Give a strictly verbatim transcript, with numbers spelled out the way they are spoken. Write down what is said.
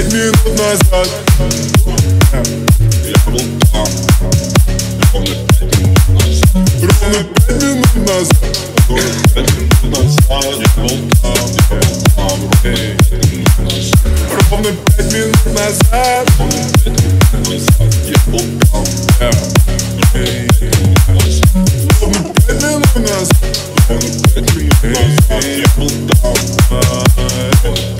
пять минут назад я был там. Ровно пять минут назад. Ровно пять минут назад. Ровно пять минут назад я был там. Я был там. Ровно пять минут назад. Ровно пять минут назад я был там. Ровно пять минут назад. Ровно пять минут назад я был там.